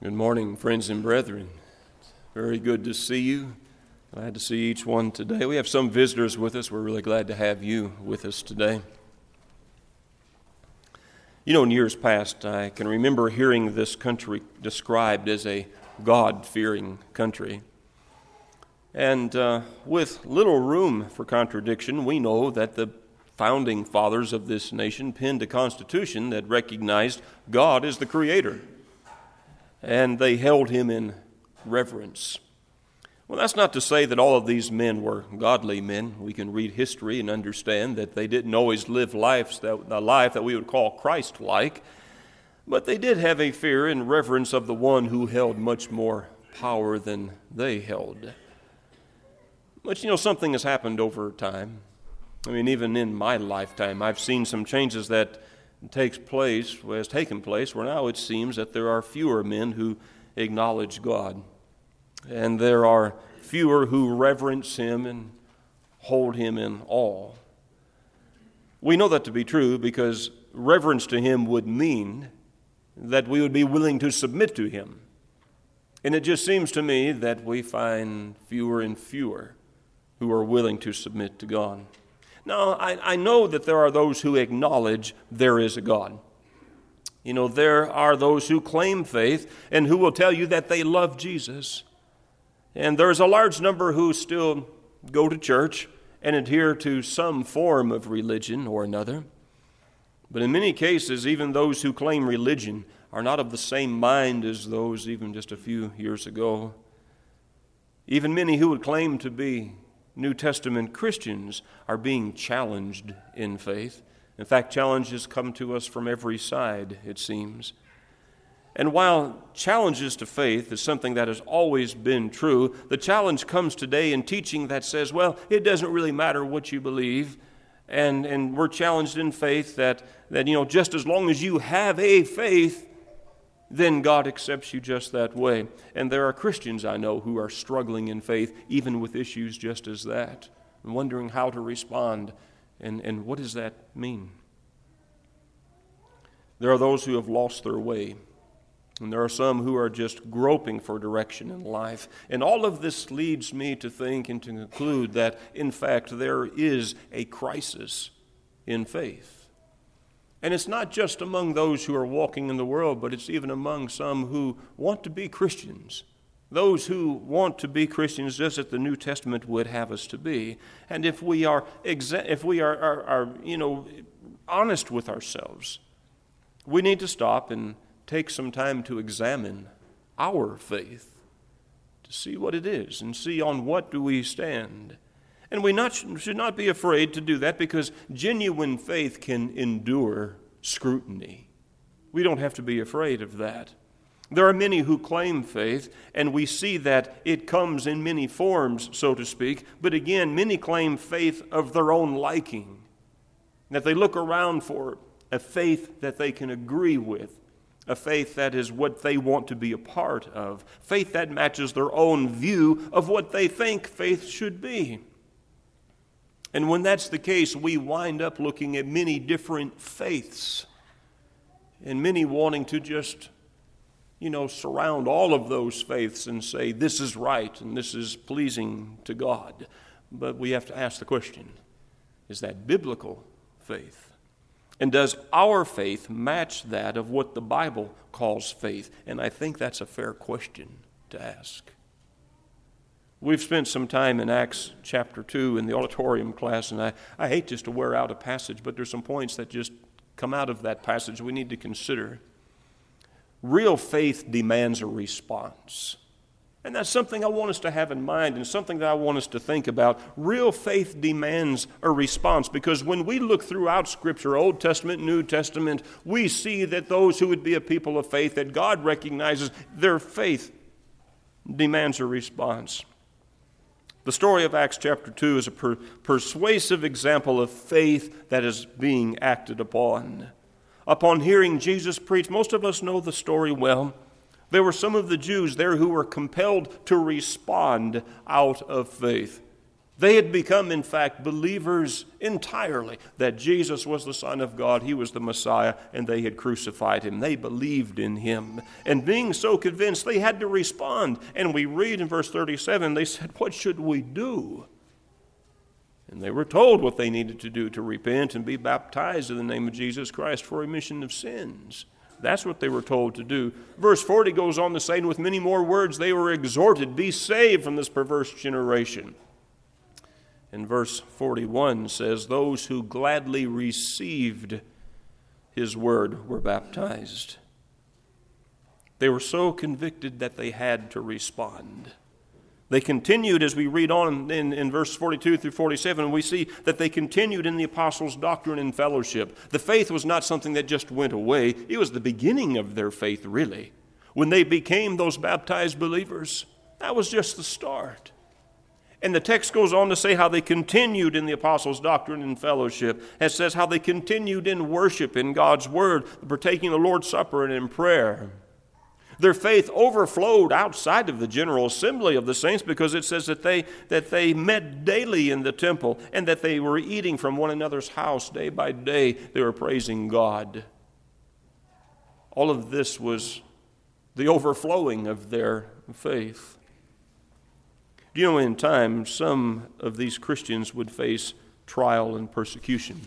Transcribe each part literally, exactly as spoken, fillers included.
Good morning, friends and brethren. It's very good to see you. Glad to see each one today. We have some visitors with us. We're really glad to have you with us today. You know, in years past, I can remember hearing this country described as a God-fearing country. And uh, with little room for contradiction, we know that the founding fathers of this nation penned a constitution that recognized God as the creator. And they held him in reverence. Well, that's not to say that all of these men were godly men. We can read history and understand that they didn't always live lives that, a life that we would call Christ-like, but they did have a fear and reverence of the one who held much more power than they held. But, you know, something has happened over time. I mean, even in my lifetime, I've seen some changes that takes place, has taken place, where now it seems that there are fewer men who acknowledge God. And there are fewer who reverence him and hold him in awe. We know that to be true because reverence to him would mean that we would be willing to submit to him. And it just seems to me that we find fewer and fewer who are willing to submit to God. Now, I, I know that there are those who acknowledge there is a God. You know, there are those who claim faith and who will tell you that they love Jesus. And there's a large number who still go to church and adhere to some form of religion or another. But in many cases, even those who claim religion are not of the same mind as those even just a few years ago. Even many who would claim to be New Testament Christians are being challenged in faith. In fact, challenges come to us from every side, it seems. And while challenges to faith is something that has always been true, the challenge comes today in teaching that says, well, it doesn't really matter what you believe. And, and we're challenged in faith that, that, you know, just as long as you have a faith, then God accepts you just that way. And there are Christians I know who are struggling in faith, even with issues just as that, and wondering how to respond, and, and what does that mean? There are those who have lost their way, and there are some who are just groping for direction in life. And all of this leads me to think and to conclude that, in fact, there is a crisis in faith. And it's not just among those who are walking in the world, but it's even among some who want to be Christians. Those who want to be Christians just as the New Testament would have us to be. And if we are, exa- if we are, are, are, you know, honest with ourselves, we need to stop and take some time to examine our faith, to see what it is and see on what do we stand. And we not, should not be afraid to do that because genuine faith can endure scrutiny. We don't have to be afraid of that. There are many who claim faith, and we see that it comes in many forms, so to speak. But again, many claim faith of their own liking, that they look around for a faith that they can agree with, a faith that is what they want to be a part of, faith that matches their own view of what they think faith should be. And when that's the case, we wind up looking at many different faiths and many wanting to just, you know, surround all of those faiths and say this is right and this is pleasing to God. But we have to ask the question, is that biblical faith? And does our faith match that of what the Bible calls faith? And I think that's a fair question to ask. We've spent some time in Acts chapter two in the auditorium class, and I, I hate just to wear out a passage, but there's some points that just come out of that passage we need to consider. Real faith demands a response. And that's something I want us to have in mind and something that I want us to think about. Real faith demands a response because when we look throughout Scripture, Old Testament, New Testament, we see that those who would be a people of faith, that God recognizes their faith demands a response. The story of Acts chapter two is a per- persuasive example of faith that is being acted upon. Upon hearing Jesus preach, most of us know the story well. There were some of the Jews there who were compelled to respond out of faith. They had become, in fact, believers entirely that Jesus was the Son of God, He was the Messiah, and they had crucified Him. They believed in Him. And being so convinced, they had to respond. And we read in verse thirty-seven, they said, "What should we do?" And they were told what they needed to do, to repent and be baptized in the name of Jesus Christ for remission of sins. That's what they were told to do. Verse forty goes on to say, and with many more words they were exhorted, "Be saved from this perverse generation." And verse forty-one says, "Those who gladly received His word were baptized." They were so convicted that they had to respond. They continued, as we read on in, in verse forty-two through forty-seven, we see that they continued in the apostles' doctrine and fellowship. The faith was not something that just went away. It was the beginning of their faith, really. When they became those baptized believers, that was just the start. And the text goes on to say how they continued in the apostles' doctrine and fellowship. It says how they continued in worship in God's word, partaking of the Lord's Supper and in prayer. Their faith overflowed outside of the general assembly of the saints, because it says that they, that they met daily in the temple and that they were eating from one another's house day by day. They were praising God. All of this was the overflowing of their faith. Do you know, in time, some of these Christians would face trial and persecution.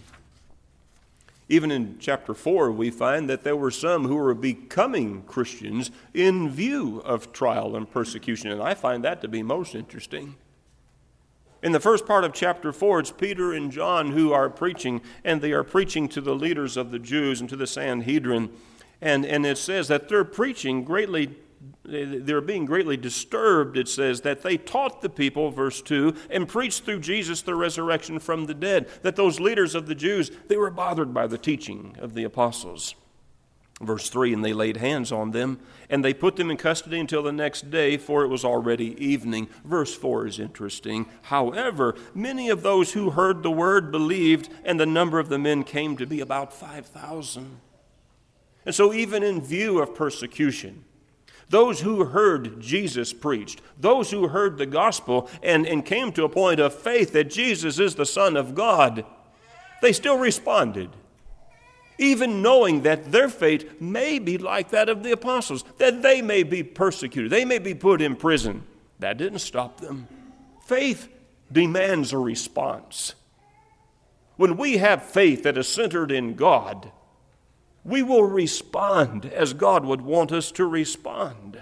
Even in chapter four, we find that there were some who were becoming Christians in view of trial and persecution, and I find that to be most interesting. In the first part of chapter four, it's Peter and John who are preaching, and they are preaching to the leaders of the Jews and to the Sanhedrin, and, and it says that they're preaching greatly They're being greatly disturbed. It says that they taught the people, verse two, and preached through Jesus the resurrection from the dead. That those leaders of the Jews, they were bothered by the teaching of the apostles. Verse three, and they laid hands on them, and they put them in custody until the next day, for it was already evening. Verse four is interesting. However, many of those who heard the word believed, and the number of the men came to be about five thousand. And so even in view of persecution, those who heard Jesus preached, those who heard the gospel and, and came to a point of faith that Jesus is the Son of God, they still responded, even knowing that their fate may be like that of the apostles, that they may be persecuted, they may be put in prison. That didn't stop them. Faith demands a response. When we have faith that is centered in God, we will respond as God would want us to respond.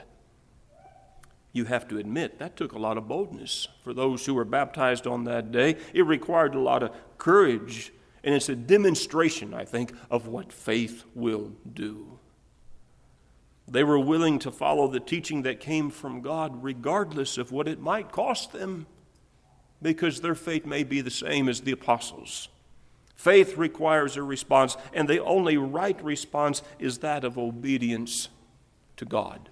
You have to admit, that took a lot of boldness for those who were baptized on that day. It required a lot of courage, and it's a demonstration, I think, of what faith will do. They were willing to follow the teaching that came from God, regardless of what it might cost them, because their faith may be the same as the apostles. Faith requires a response, and the only right response is that of obedience to God.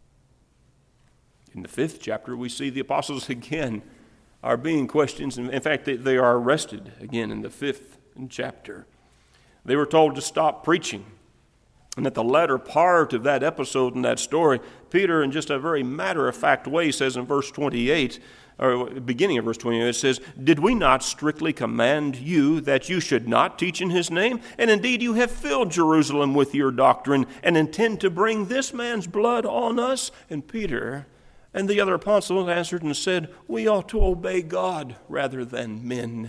In the fifth chapter, we see the apostles again are being questioned. In fact, they, they are arrested again in the fifth chapter. They were told to stop preaching. And at the latter part of that episode in that story, Peter, in just a very matter-of-fact way, says in verse twenty-eight, or beginning of verse twenty-eight, it says, "Did we not strictly command you that you should not teach in his name? And indeed you have filled Jerusalem with your doctrine and intend to bring this man's blood on us?" And Peter and the other apostles answered and said, "We ought to obey God rather than men."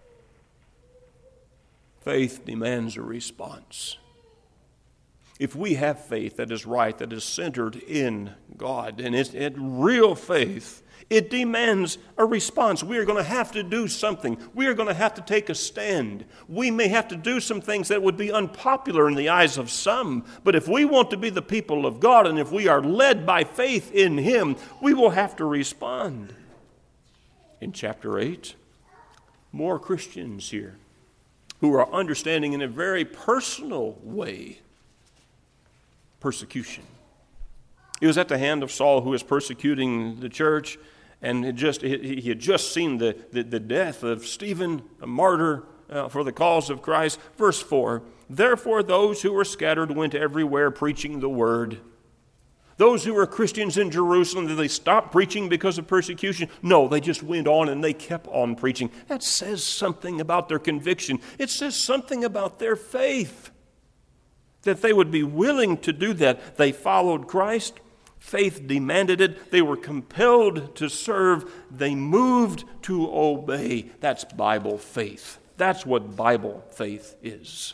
Faith demands a response. If we have faith that is right, that is centered in God, and it's, it's real faith, it demands a response. We are going to have to do something. We are going to have to take a stand. We may have to do some things that would be unpopular in the eyes of some, but if we want to be the people of God, and if we are led by faith in Him, we will have to respond. In chapter eight, more Christians here who are understanding in a very personal way persecution. It was at the hand of Saul, who was persecuting the church, and it just he had just seen the, the, the death of Stephen, a martyr uh, for the cause of Christ. Verse four, "Therefore those who were scattered went everywhere preaching the word." Those who were Christians in Jerusalem, did they stop preaching because of persecution? No, they just went on and they kept on preaching. That says something about their conviction. It says something about their faith, that they would be willing to do that. They followed Christ. Faith demanded it. They were compelled to serve. They moved to obey. That's Bible faith. That's what Bible faith is.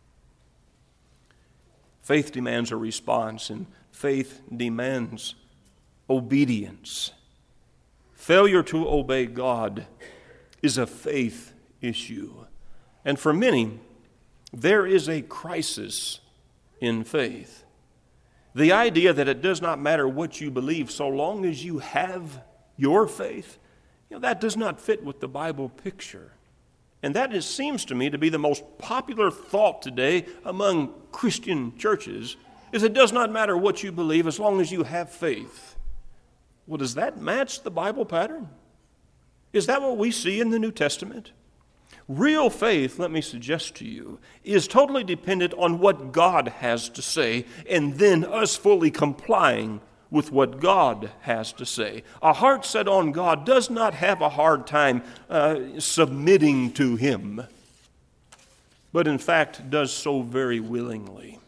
Faith demands a response, and faith demands obedience. Failure to obey God is a faith issue. And for many, there is a crisis in faith. The idea that it does not matter what you believe so long as you have your faith, you know, that does not fit with the Bible picture. And that is, seems to me to be the most popular thought today among Christian churches, is it does not matter what you believe as long as you have faith. Well, does that match the Bible pattern? Is that what we see in the New Testament? Real faith, let me suggest to you, is totally dependent on what God has to say and then us fully complying with what God has to say. A heart set on God does not have a hard time uh, submitting to Him, but in fact does so very willingly.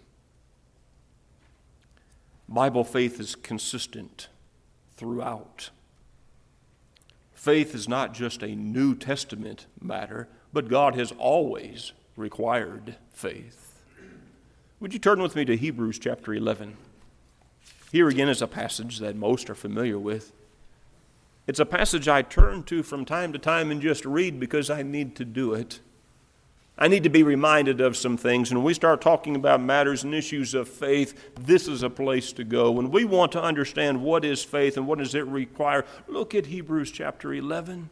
Bible faith is consistent throughout. Faith is not just a New Testament matter, but God has always required faith. Would you turn with me to Hebrews chapter eleven? Here again is a passage that most are familiar with. It's a passage I turn to from time to time and just read because I need to do it. I need to be reminded of some things. And when we start talking about matters and issues of faith, this is a place to go. When we want to understand what is faith and what does it require, look at Hebrews chapter eleven.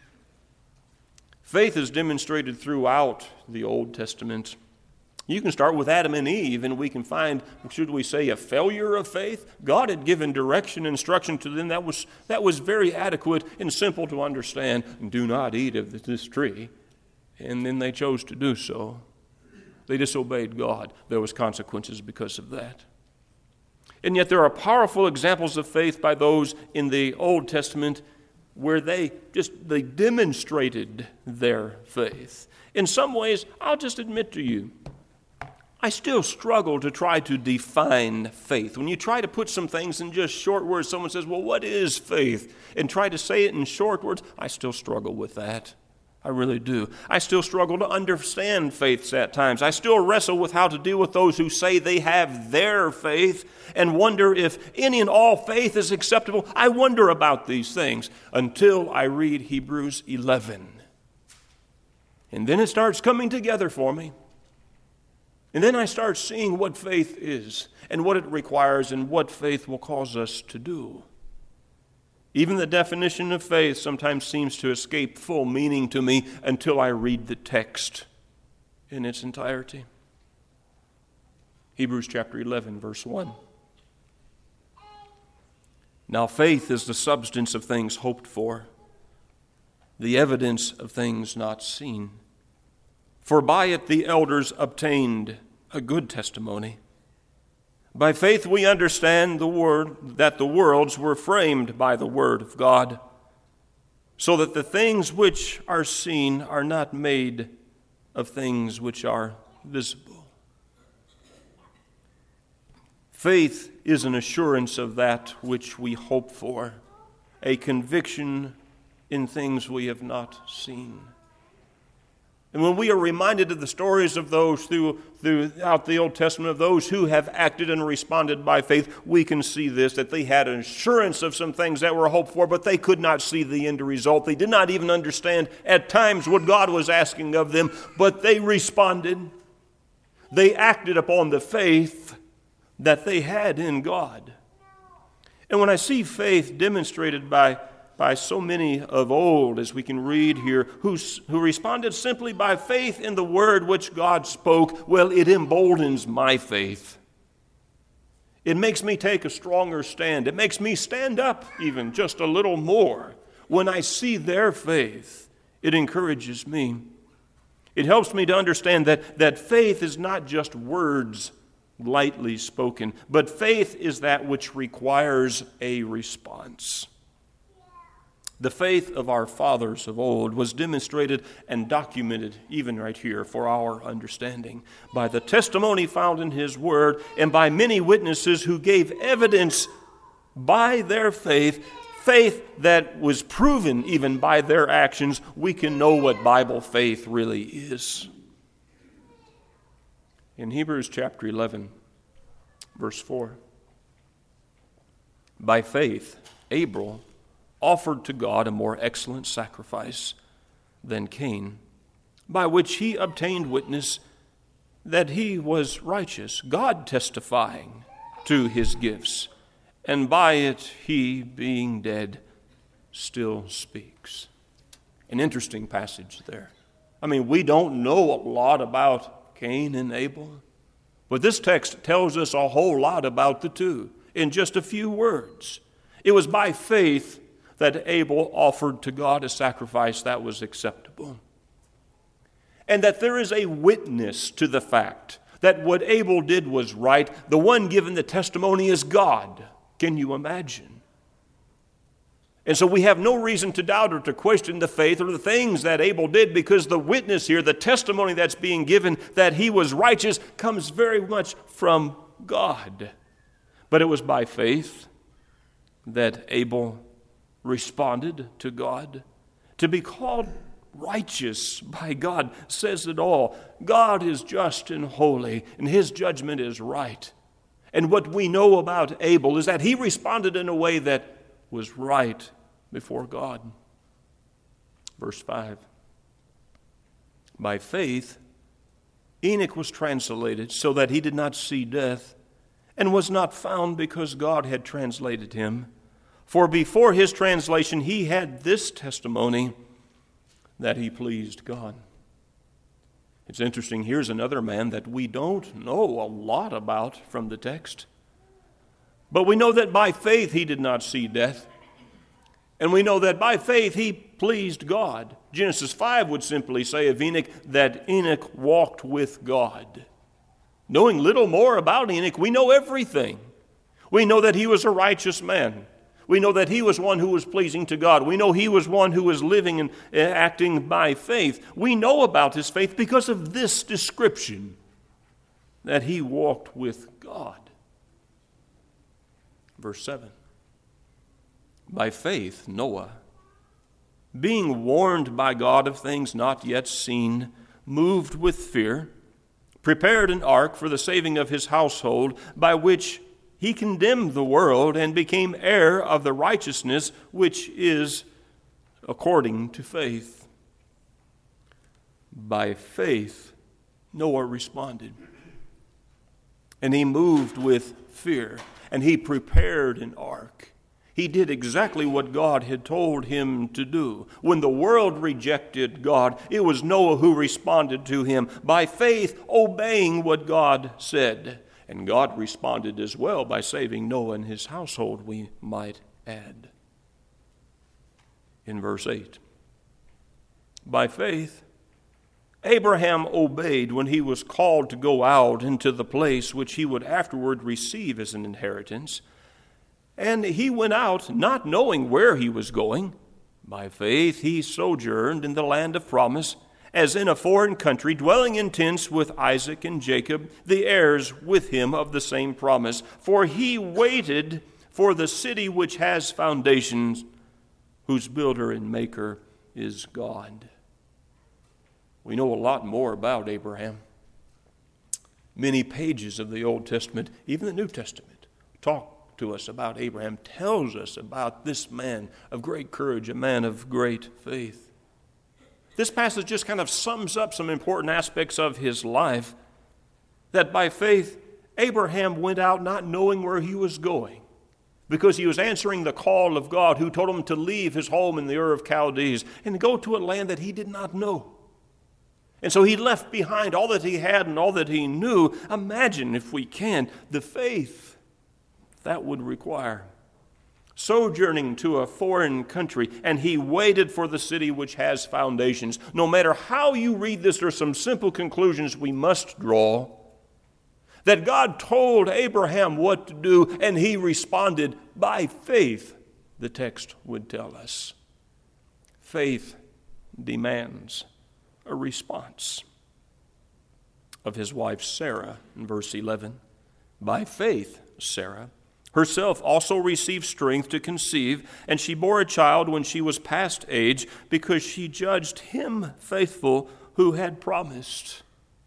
Faith is demonstrated throughout the Old Testament. You can start with Adam and Eve, and we can find, should we say, a failure of faith? God had given direction and instruction to them that was, that was very adequate and simple to understand. Do not eat of this tree. And then they chose to do so. They disobeyed God. There was consequences because of that. And yet there are powerful examples of faith by those in the Old Testament where they just they demonstrated their faith. In some ways, I'll just admit to you, I still struggle to try to define faith. When you try to put some things in just short words, someone says, well, what is faith? And try to say it in short words, I still struggle with that. I really do. I still struggle to understand faiths at times. I still wrestle with how to deal with those who say they have their faith and wonder if any and all faith is acceptable. I wonder about these things until I read Hebrews eleven. And then it starts coming together for me. And then I start seeing what faith is and what it requires and what faith will cause us to do. Even the definition of faith sometimes seems to escape full meaning to me until I read the text in its entirety. Hebrews chapter eleven, verse one. Now faith is the substance of things hoped for, the evidence of things not seen. For by it the elders obtained a good testimony. By faith we understand the word that the worlds were framed by the word of God, so that the things which are seen are not made of things which are visible. Faith is an assurance of that which we hope for, a conviction in things we have not seen. And when we are reminded of the stories of those through, throughout the Old Testament, of those who have acted and responded by faith, we can see this, that they had an assurance of some things that were hoped for, but they could not see the end result. They did not even understand at times what God was asking of them, but they responded. They acted upon the faith that they had in God. And when I see faith demonstrated by by so many of old, as we can read here, who, who responded simply by faith in the word which God spoke, well, it emboldens my faith. It makes me take a stronger stand. It makes me stand up even just a little more. When I see their faith, it encourages me. It helps me to understand that, that faith is not just words lightly spoken. But faith is that which requires a response. The faith of our fathers of old was demonstrated and documented, even right here, for our understanding, by the testimony found in His Word and by many witnesses who gave evidence by their faith, faith that was proven even by their actions. We can know what Bible faith really is. In Hebrews chapter eleven, verse four, by faith, Abel offered to God a more excellent sacrifice than Cain, by which he obtained witness that he was righteous, God testifying to his gifts, and by it he, being dead, still speaks. An interesting passage there. I mean, we don't know a lot about Cain and Abel, but this text tells us a whole lot about the two in just a few words. It was by faith that Abel offered to God a sacrifice that was acceptable. And that there is a witness to the fact that what Abel did was right. The one given the testimony is God. Can you imagine? And so we have no reason to doubt or to question the faith or the things that Abel did, because the witness here, the testimony that's being given that he was righteous, comes very much from God. But it was by faith that Abel responded to God. To be called righteous by God says it all. God is just and holy, and His judgment is right. And what we know about Abel is that he responded in a way that was right before God. Verse five. By faith, Enoch was translated so that he did not see death, and was not found because God had translated him. For before his translation, he had this testimony that he pleased God. It's interesting, here's another man that we don't know a lot about from the text. But we know that by faith he did not see death. And we know that by faith he pleased God. Genesis five would simply say of Enoch that Enoch walked with God. Knowing little more about Enoch, we know everything. We know that he was a righteous man. We know that he was one who was pleasing to God. We know he was one who was living and acting by faith. We know about his faith because of this description, that he walked with God. Verse seven. By faith, Noah, being warned by God of things not yet seen, moved with fear, prepared an ark for the saving of his household, by which he condemned the world and became heir of the righteousness which is according to faith. By faith, Noah responded. And he moved with fear, and he prepared an ark. He did exactly what God had told him to do. When the world rejected God, it was Noah who responded to him, by faith obeying what God said. And God responded as well by saving Noah and his household, we might add. In verse eight, by faith, Abraham obeyed when he was called to go out into the place which he would afterward receive as an inheritance. And he went out not knowing where he was going. By faith he sojourned in the land of promise, as in a foreign country, dwelling in tents with Isaac and Jacob, the heirs with him of the same promise. For he waited for the city which has foundations, whose builder and maker is God. We know a lot more about Abraham. Many pages of the Old Testament, even the New Testament, talk to us about Abraham, tells us about this man of great courage, a man of great faith. This passage just kind of sums up some important aspects of his life, that by faith, Abraham went out not knowing where he was going, because he was answering the call of God, who told him to leave his home in the Ur of Chaldees and go to a land that he did not know. And so he left behind all that he had and all that he knew. Imagine, if we can, the faith that would require. Sojourning to a foreign country, and he waited for the city which has foundations. No matter how you read this, there are some simple conclusions we must draw. That God told Abraham what to do, and he responded by faith, the text would tell us. Faith demands a response. Of his wife Sarah, in verse eleven, by faith Sarah herself also received strength to conceive, and she bore a child when she was past age, because she judged him faithful who had promised.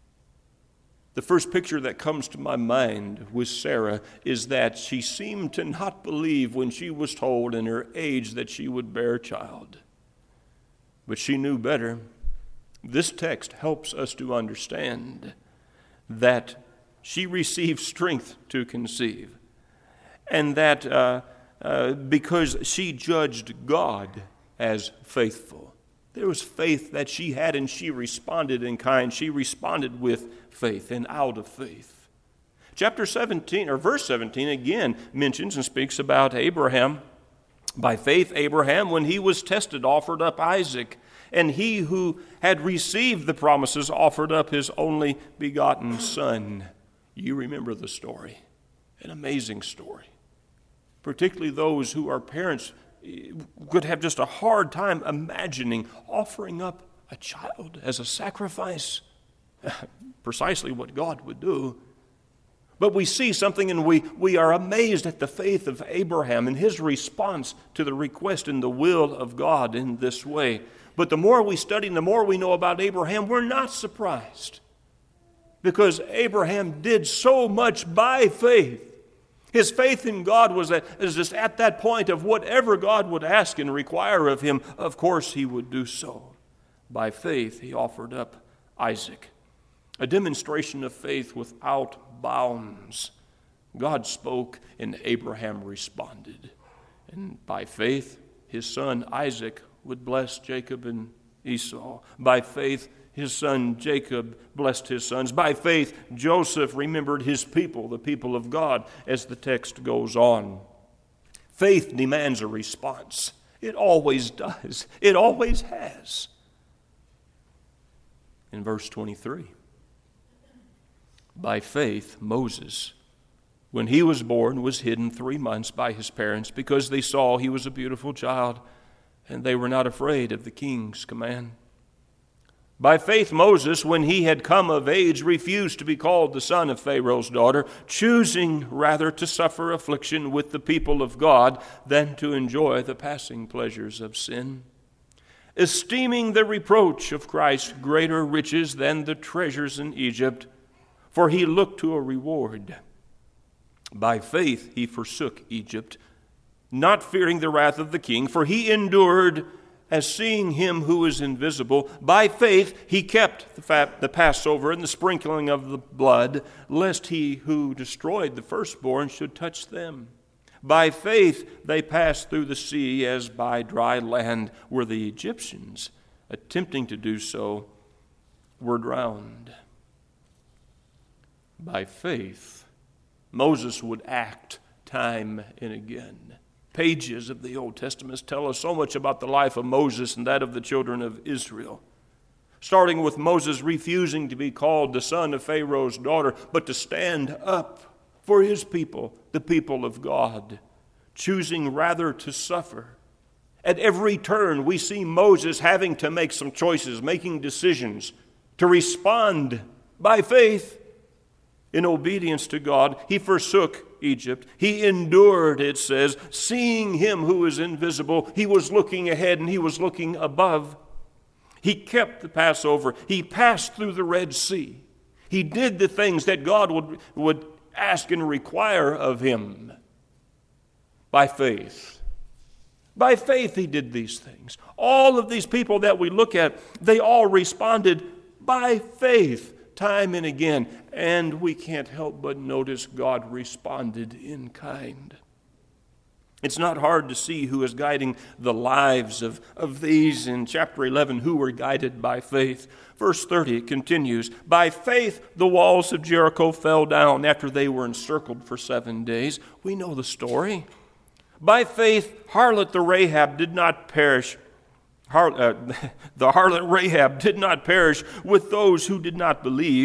The first picture that comes to my mind with Sarah is that she seemed to not believe when she was told in her age that she would bear a child. But she knew better. This text helps us to understand that she received strength to conceive, and that uh, uh, because she judged God as faithful. There was faith that she had, and she responded in kind. She responded with faith and out of faith. Chapter seventeen, or verse seventeen, again mentions and speaks about Abraham. By faith, Abraham, when he was tested, offered up Isaac. And he who had received the promises offered up his only begotten son. You remember the story. An amazing story. Particularly those who are parents could have just a hard time imagining offering up a child as a sacrifice. Precisely what God would do. But we see something, and we, we are amazed at the faith of Abraham and his response to the request and the will of God in this way. But the more we study and the more we know about Abraham, we're not surprised. Because Abraham did so much by faith. His faith in God was at, is just at that point of whatever God would ask and require of him, of course he would do so. By faith, he offered up Isaac. A demonstration of faith without bounds. God spoke and Abraham responded. And by faith, his son Isaac would bless Jacob and Esau. By faith, his son Jacob blessed his sons. By faith, Joseph remembered his people, the people of God, as the text goes on. Faith demands a response. It always does. It always has. In verse twenty-three, by faith, Moses, when he was born, was hidden three months by his parents because they saw he was a beautiful child, and they were not afraid of the king's command. By faith, Moses, when he had come of age, refused to be called the son of Pharaoh's daughter, choosing rather to suffer affliction with the people of God than to enjoy the passing pleasures of sin, esteeming the reproach of Christ greater riches than the treasures in Egypt, for he looked to a reward. By faith he forsook Egypt, not fearing the wrath of the king, for he endured as seeing him who is invisible. By faith he kept the, fat, the Passover and the sprinkling of the blood, lest he who destroyed the firstborn should touch them. By faith they passed through the sea as by dry land, where the Egyptians, attempting to do so, were drowned. By faith, Moses would act time and again. Pages of the Old Testament tell us so much about the life of Moses and that of the children of Israel. Starting with Moses refusing to be called the son of Pharaoh's daughter, but to stand up for his people, the people of God, choosing rather to suffer. At every turn, we see Moses having to make some choices, making decisions to respond by faith. In obedience to God, he forsook Egypt. He endured, it says, seeing him who is invisible. He was looking ahead and he was looking above. He kept the Passover. He passed through the Red Sea. He did the things that God would, would ask and require of him by faith. By faith he did these things. All of these people that we look at, they all responded by faith. Time and again, and we can't help but notice God responded in kind. It's not hard to see who is guiding the lives of, of these in chapter eleven, who were guided by faith. Verse thirty continues, by faith the walls of Jericho fell down after they were encircled for seven days. We know the story. By faith, harlot the Rahab did not perish. Har- uh, the harlot Rahab did not perish with those who did not believe,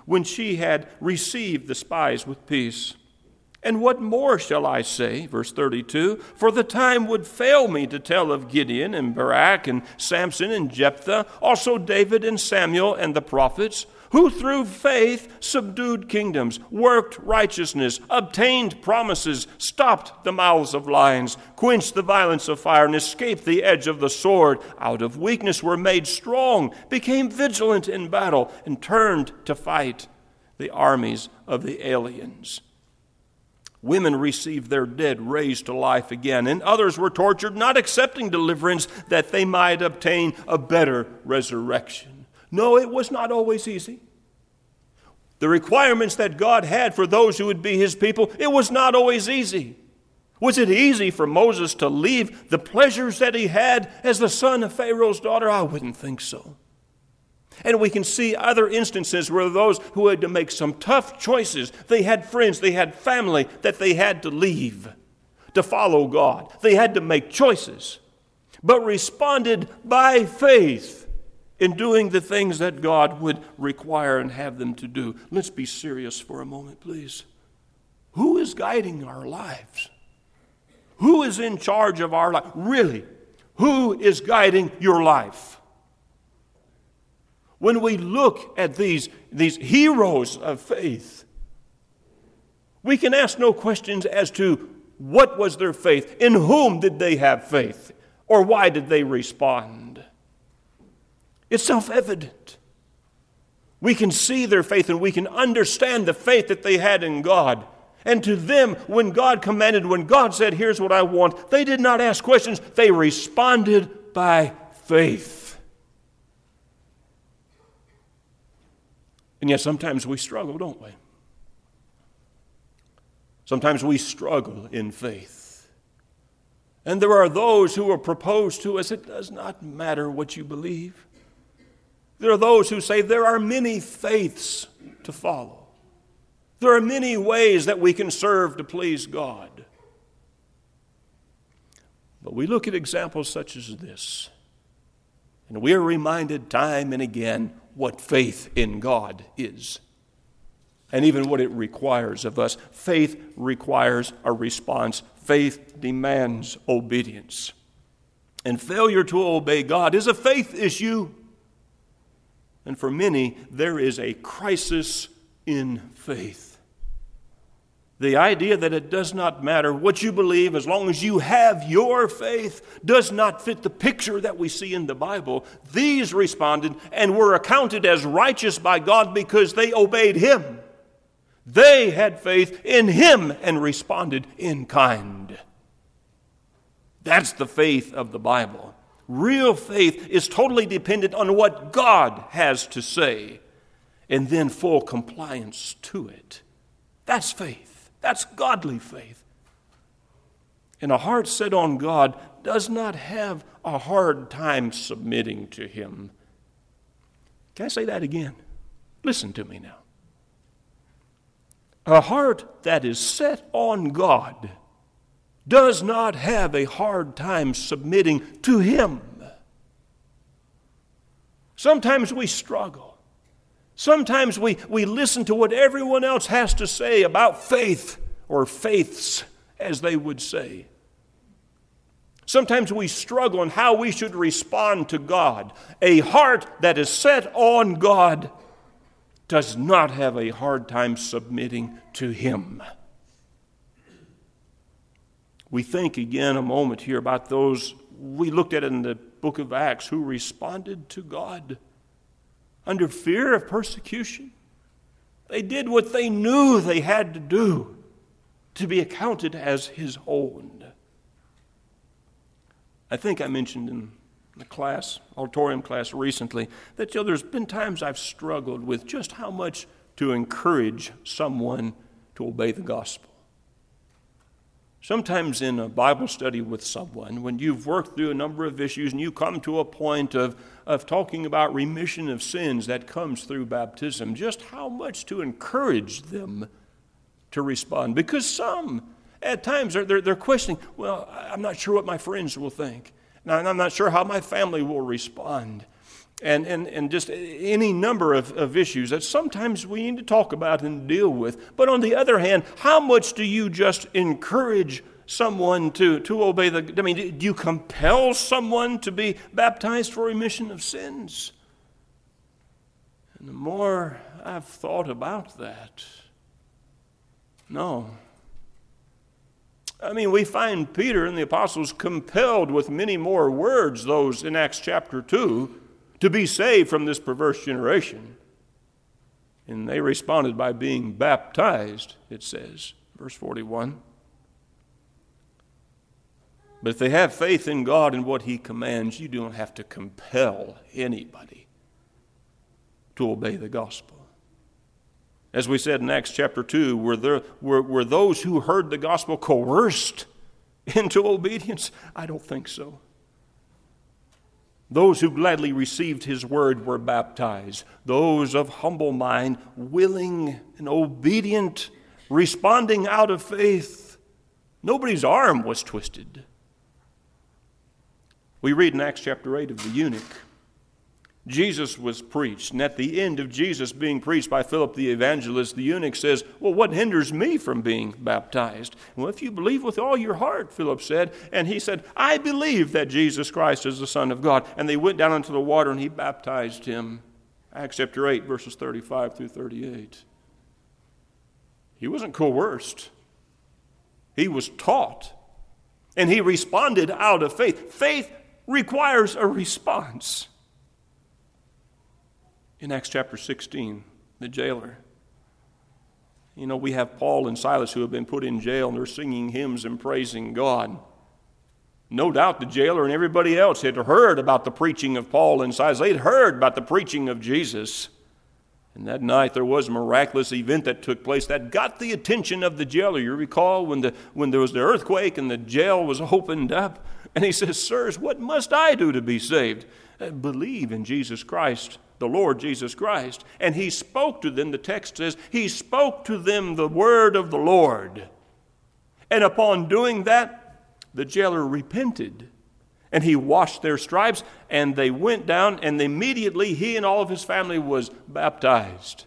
when she had received the spies with peace. And what more shall I say? Verse thirty-two, for the time would fail me to tell of Gideon and Barak and Samson and Jephthah, also David and Samuel and the prophets, who through faith subdued kingdoms, worked righteousness, obtained promises, stopped the mouths of lions, quenched the violence of fire, and escaped the edge of the sword. Out of weakness were made strong, became vigilant in battle, and turned to fight the armies of the aliens. Women received their dead raised to life again, and others were tortured, not accepting deliverance, that they might obtain a better resurrection. No, it was not always easy. The requirements that God had for those who would be his people, it was not always easy. Was it easy for Moses to leave the pleasures that he had as the son of Pharaoh's daughter? I wouldn't think so. And we can see other instances where those who had to make some tough choices, they had friends, they had family that they had to leave to follow God. They had to make choices, but responded by faith in doing the things that God would require and have them to do. Let's be serious for a moment, please. Who is guiding our lives? Who is in charge of our life? Really, who is guiding your life? When we look at these, these heroes of faith, we can ask no questions as to what was their faith, in whom did they have faith, or why did they respond. It's self-evident. We can see their faith and we can understand the faith that they had in God. And to them, when God commanded, when God said, here's what I want, they did not ask questions. They responded by faith. And yet sometimes we struggle, don't we? Sometimes we struggle in faith. And there are those who will propose to us, it does not matter what you believe. There are those who say there are many faiths to follow. There are many ways that we can serve to please God. But we look at examples such as this, and we are reminded time and again what faith in God is, and even what it requires of us. Faith requires a response. Faith demands obedience. And failure to obey God is a faith issue. And for many, there is a crisis in faith. The idea that it does not matter what you believe as long as you have your faith does not fit the picture that we see in the Bible. These responded and were accounted as righteous by God because they obeyed Him. They had faith in Him and responded in kind. That's the faith of the Bible. Real faith is totally dependent on what God has to say and then full compliance to it. That's faith. That's godly faith. And a heart set on God does not have a hard time submitting to Him. Can I say that again? Listen to me now. A heart that is set on God does not have a hard time submitting to Him. Sometimes we struggle. Sometimes we, we listen to what everyone else has to say about faith, or faiths, as they would say. Sometimes we struggle on how we should respond to God. A heart that is set on God does not have a hard time submitting to Him. We think again a moment here about those we looked at in the book of Acts who responded to God under fear of persecution. They did what they knew they had to do to be accounted as His own. I think I mentioned in the class, auditorium class recently, that you know, there's been times I've struggled with just how much to encourage someone to obey the gospel. Sometimes in a Bible study with someone, when you've worked through a number of issues and you come to a point of, of talking about remission of sins that comes through baptism, just how much to encourage them to respond. Because some, at times, they're, they're, they're questioning, well, I'm not sure what my friends will think. And I'm not sure how my family will respond. and, and, and just any number of, of issues that sometimes we need to talk about and deal with. But on the other hand, how much do you just encourage someone to, to obey the... I mean, do you compel someone to be baptized for remission of sins? And the more I've thought about that, no. I mean, we find Peter and the apostles compelled with many more words, those in Acts chapter two, to be saved from this perverse generation. And they responded by being baptized, it says, verse forty-one. But if they have faith in God and what He commands, you don't have to compel anybody to obey the gospel. As we said in Acts chapter two, were, there, were, were those who heard the gospel coerced into obedience? I don't think so. Those who gladly received His word were baptized. Those of humble mind, willing and obedient, responding out of faith. Nobody's arm was twisted. We read in Acts chapter eight of the eunuch. Jesus was preached, and at the end of Jesus being preached by Philip the evangelist, the eunuch says, well, what hinders me from being baptized? Well, if you believe with all your heart, Philip said, and he said, I believe that Jesus Christ is the Son of God. And they went down into the water, and he baptized him. Acts chapter eight, verses thirty-five through thirty-eight. He wasn't coerced. He was taught, and he responded out of faith. Faith requires a response. In Acts chapter sixteen, the jailer. You know, we have Paul and Silas who have been put in jail, and they're singing hymns and praising God. No doubt the jailer and everybody else had heard about the preaching of Paul and Silas. They'd heard about the preaching of Jesus. And that night there was a miraculous event that took place that got the attention of the jailer. You recall when, the, when there was the earthquake and the jail was opened up? And he says, sirs, what must I do to be saved? Uh, believe in Jesus Christ, the Lord Jesus Christ. And he spoke to them, the text says, he spoke to them the word of the Lord. And upon doing that, the jailer repented. And he washed their stripes, and they went down, and immediately he and all of his family was baptized.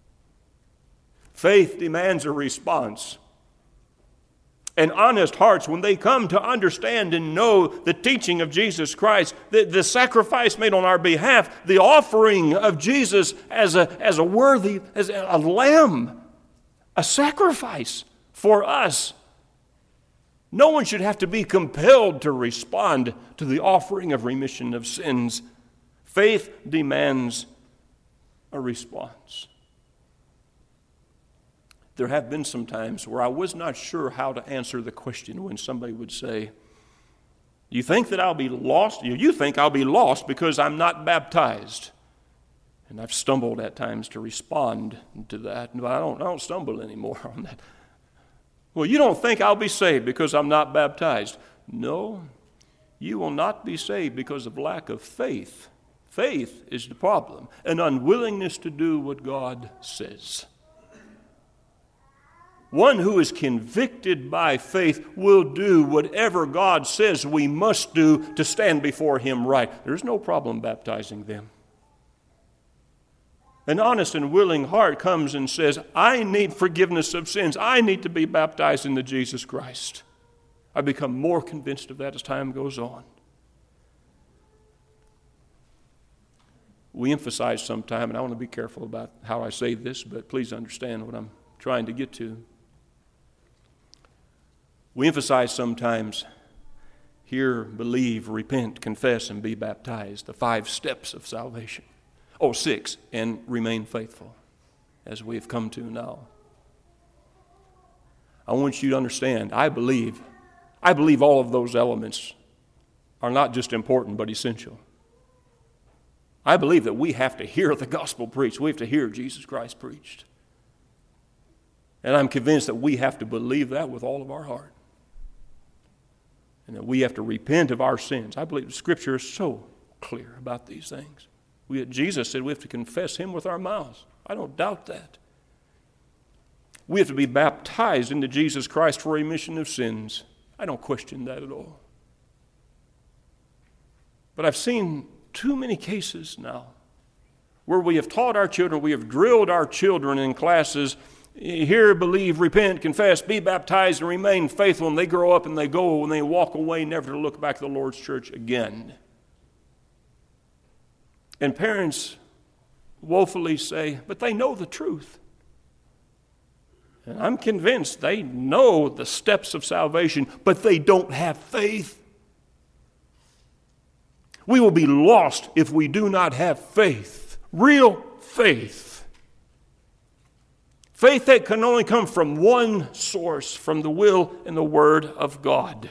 Faith demands a response. And honest hearts, when they come to understand and know the teaching of Jesus Christ, the, the sacrifice made on our behalf, the offering of Jesus as a, as a worthy, as a lamb, a sacrifice for us. No one should have to be compelled to respond to the offering of remission of sins. Faith demands a response. There have been some times where I was not sure how to answer the question when somebody would say, you think that I'll be lost? You think I'll be lost because I'm not baptized. And I've stumbled at times to respond to that. But I don't, I don't stumble anymore on that. Well, you don't think I'll be saved because I'm not baptized. No, you will not be saved because of lack of faith. Faith is the problem, an unwillingness to do what God says. One who is convicted by faith will do whatever God says we must do to stand before Him right. There's no problem baptizing them. An honest and willing heart comes and says, I need forgiveness of sins. I need to be baptized into Jesus Christ. I become more convinced of that as time goes on. We emphasize sometime, and I want to be careful about how I say this, but please understand what I'm trying to get to. We emphasize sometimes, hear, believe, repent, confess, and be baptized, the five steps of salvation. Oh, six, and remain faithful, as we have come to now. I want you to understand, I believe, I believe all of those elements are not just important, but essential. I believe that we have to hear the gospel preached. We have to hear Jesus Christ preached. And I'm convinced that we have to believe that with all of our heart. And that we have to repent of our sins. I believe the Scripture is so clear about these things. We, Jesus said we have to confess Him with our mouths. I don't doubt that. We have to be baptized into Jesus Christ for remission of sins. I don't question that at all. But I've seen too many cases now where we have taught our children, we have drilled our children in classes, hear, believe, repent, confess, be baptized, and remain faithful, and they grow up and they go and they walk away never to look back to the Lord's church again. And parents woefully say, but they know the truth. And I'm convinced they know the steps of salvation, but they don't have faith. We will be lost if we do not have faith. Real faith. Faith that can only come from one source, from the will and the Word of God.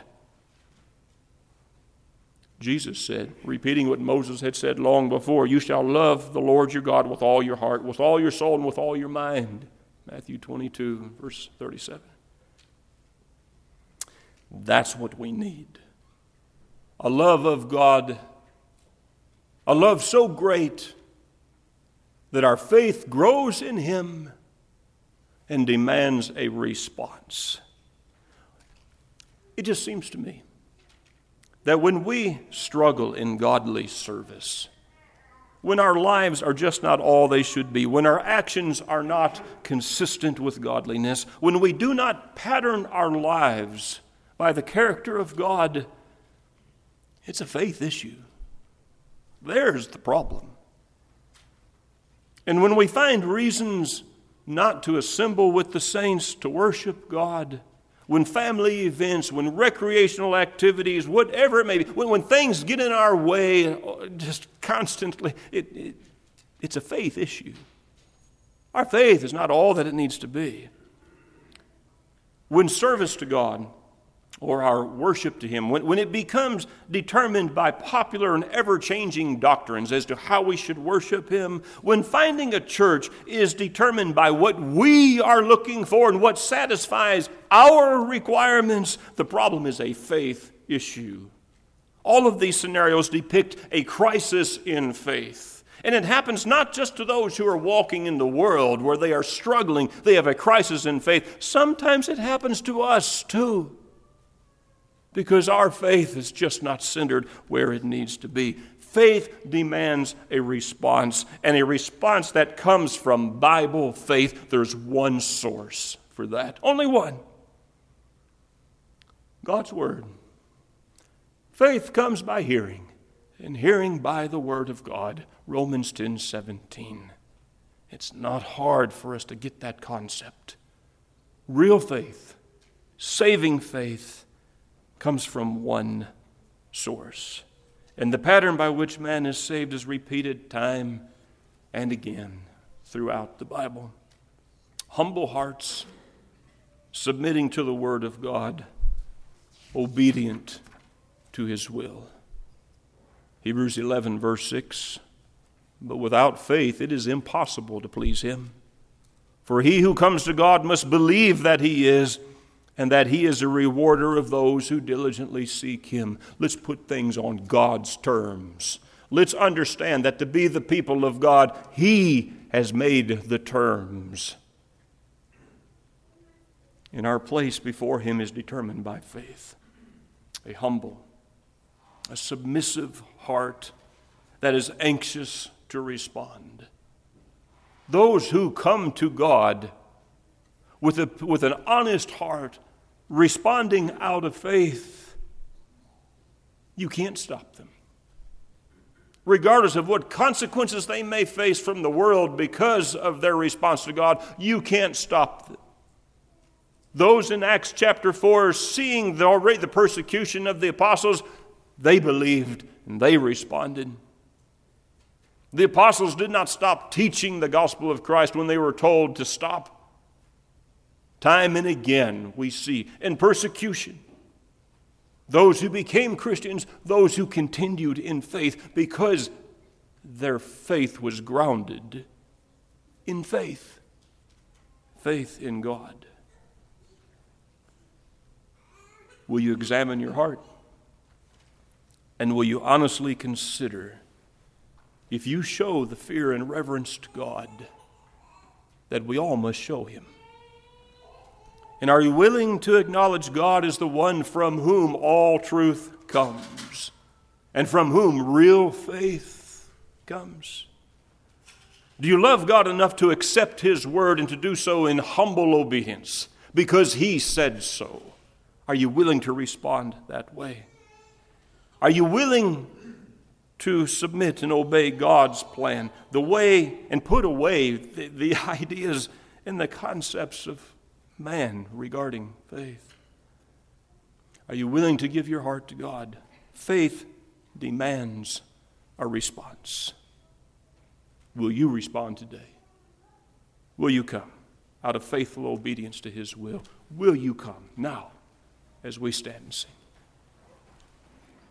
Jesus said, repeating what Moses had said long before, you shall love the Lord your God with all your heart, with all your soul, and with all your mind. Matthew twenty-two, verse thirty-seven. That's what we need. A love of God, a love so great that our faith grows in Him and demands a response. It just seems to me that when we struggle in godly service, when our lives are just not all they should be, when our actions are not consistent with godliness, when we do not pattern our lives by the character of God, it's a faith issue. There's the problem. And when we find reasons not to assemble with the saints to worship God, when family events, when recreational activities, whatever it may be, when, when things get in our way just constantly, it, it, it's a faith issue. Our faith is not all that it needs to be. When service to God or our worship to Him, when, when it becomes determined by popular and ever-changing doctrines as to how we should worship Him, when finding a church is determined by what we are looking for and what satisfies our requirements, the problem is a faith issue. All of these scenarios depict a crisis in faith. And it happens not just to those who are walking in the world where they are struggling, they have a crisis in faith. Sometimes it happens to us too. Because our faith is just not centered where it needs to be. Faith demands a response, and a response that comes from Bible faith. There's one source for that, only one. God's Word. Faith comes by hearing, and hearing by the Word of God. Romans ten seventeen. It's not hard for us to get that concept. Real faith, saving faith, comes from one source. And the pattern by which man is saved is repeated time and again throughout the Bible. Humble hearts, submitting to the Word of God, obedient to His will. Hebrews eleven, verse six, but without faith it is impossible to please Him. For he who comes to God must believe that He is, and that He is a rewarder of those who diligently seek Him. Let's put things on God's terms. Let's understand that to be the people of God, He has made the terms. And our place before Him is determined by faith. A humble, a submissive heart that is anxious to respond. Those who come to God with, a, with an honest heart, responding out of faith, you can't stop them. Regardless of what consequences they may face from the world because of their response to God, you can't stop them. Those in Acts chapter four, seeing the, already the persecution of the apostles, they believed and they responded. The apostles did not stop teaching the gospel of Christ when they were told to stop. Time and again we see in persecution those who became Christians, those who continued in faith because their faith was grounded in faith, faith in God. Will you examine your heart? And will you honestly consider if you show the fear and reverence to God that we all must show Him? And are you willing to acknowledge God as the one from whom all truth comes? and from whom real faith comes? Do you love God enough to accept His word and to do so in humble obedience because He said so? Are you willing to respond that way? Are you willing to submit and obey God's plan, the way, and put away the, the ideas and the concepts of man regarding faith? Are you willing to give your heart to God? Faith demands a response. Will you respond today? Will you come out of faithful obedience to His will? Will you come now as we stand and sing?